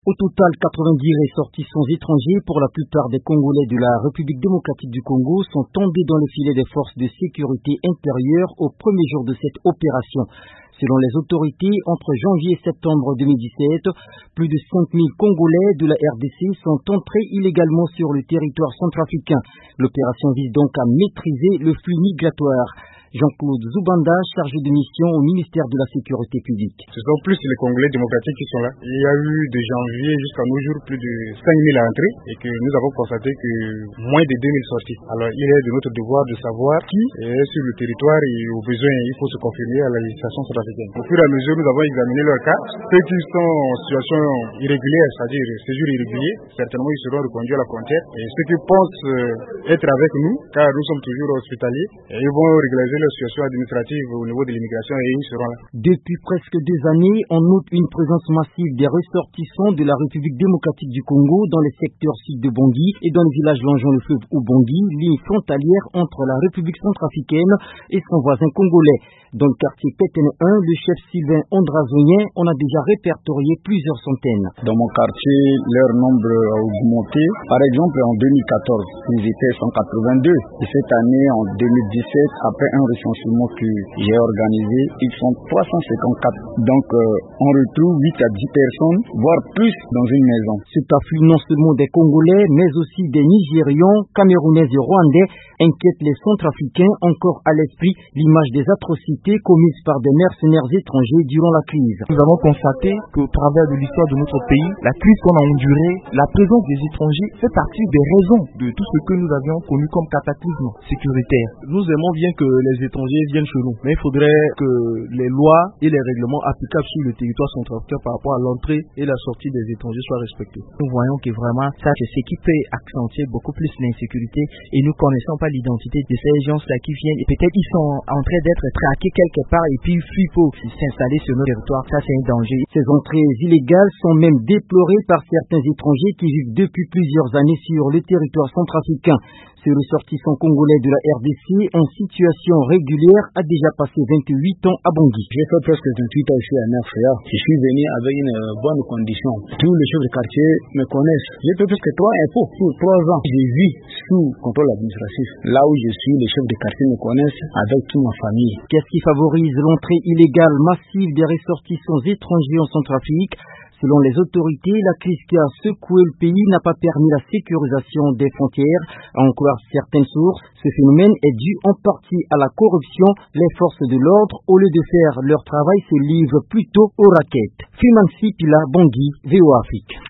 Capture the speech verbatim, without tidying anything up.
Au total, quatre-vingt-dix ressortissants étrangers, pour la plupart des Congolais de la République démocratique du Congo, sont tombés dans le filet des forces de sécurité intérieure au premier jour de cette opération. Selon les autorités, entre janvier et septembre deux mille dix-sept, plus de cinq mille Congolais de la R D C sont entrés illégalement sur le territoire centrafricain. L'opération vise donc à maîtriser le flux migratoire. Jean-Claude Zubanda, chargé de mission au ministère de la Sécurité publique. Ce sont plus les Congolais démocratiques qui sont là. Il y a eu de janvier jusqu'à nos jours plus de cinq mille entrées et que nous avons constaté que moins de deux mille sorties. Alors il est de notre devoir de savoir qui est sur le territoire et au besoin il faut se confirmer à la législation centrafricaine. Au fur et à mesure nous avons examiné leur cas. Ceux qui sont en situation irrégulière, c'est-à-dire séjour irrégulier, certainement ils seront reconduits à la frontière. Et ceux qui pensent être avec nous, car nous sommes toujours hospitaliers, ils vont régulariser leur situation administrative au niveau de l'immigration et ils seront là. Depuis presque deux années, on note une présence massive des ressortissants de la République démocratique du Congo dans les secteurs sud de Bangui et dans le village longeant le fleuve Ubangui, ligne frontalière entre la République centrafricaine et son voisin congolais. Dans le quartier Pétene un, le chef Sylvain Ondrazonien en a déjà répertorié plusieurs centaines. Dans mon quartier, leur nombre a augmenté. Par exemple, en deux mille quatorze, ils étaient cent quatre-vingt-deux. Et cette année, en deux mille dix-sept, après un recensement que j'ai organisé, ils sont trois cent cinquante-quatre. Donc, euh, on retrouve huit à dix personnes, voire plus dans une maison. Cet afflux non seulement des Congolais, mais aussi des Nigérians, Camerounais et Rwandais inquiète les Centrafricains, encore à l'esprit l'image des atrocités commises par des mercenaires étrangers durant la crise. Nous avons constaté qu'au travers de l'histoire de notre pays, la crise qu'on a endurée, la présence des étrangers fait partie des raisons de tout ce que nous avions connu comme cataclysme sécuritaire. Nous aimons bien que les étrangers viennent chez nous, mais il faudrait que les lois et les règlements applicables sur le territoire centrafricain par rapport à l'entrée et la sortie des étrangers soient respectés. Nous voyons que vraiment, ça c'est ce qui peut accentuer beaucoup plus l'insécurité et nous connaissons pas l'identité de ces gens-là qui viennent et peut-être ils sont en train d'être traqués quelque part et puis fuient pour s'installer sur nos territoires. Ça c'est un danger. Ces entrées illégales sont même déplorées par certains étrangers qui vivent depuis plusieurs années sur le territoire centrafricain. Ce ressortissant congolais de la R D C en situation régulière a déjà passé vingt-huit ans à Bangui. J'ai fait presque vingt-huit ans ici à Nafria. Je suis venu avec une bonne condition. Tous les chefs de quartier me connaissent. J'ai fait presque trois impôts pour trois ans. J'ai vu sous contrôle administratif. Là où je suis, les chefs de quartier me connaissent avec toute ma famille. Qu'est-ce qui favorise l'entrée illégale massive des ressortissants étrangers en Centrafrique? Selon les autorités, la crise qui a secoué le pays n'a pas permis la sécurisation des frontières. À en croire certaines sources, ce phénomène est dû en partie à la corruption. Les forces de l'ordre, au lieu de faire leur travail, se livrent plutôt aux raquettes. Fimansi Pila, Bangui, V O Afrique.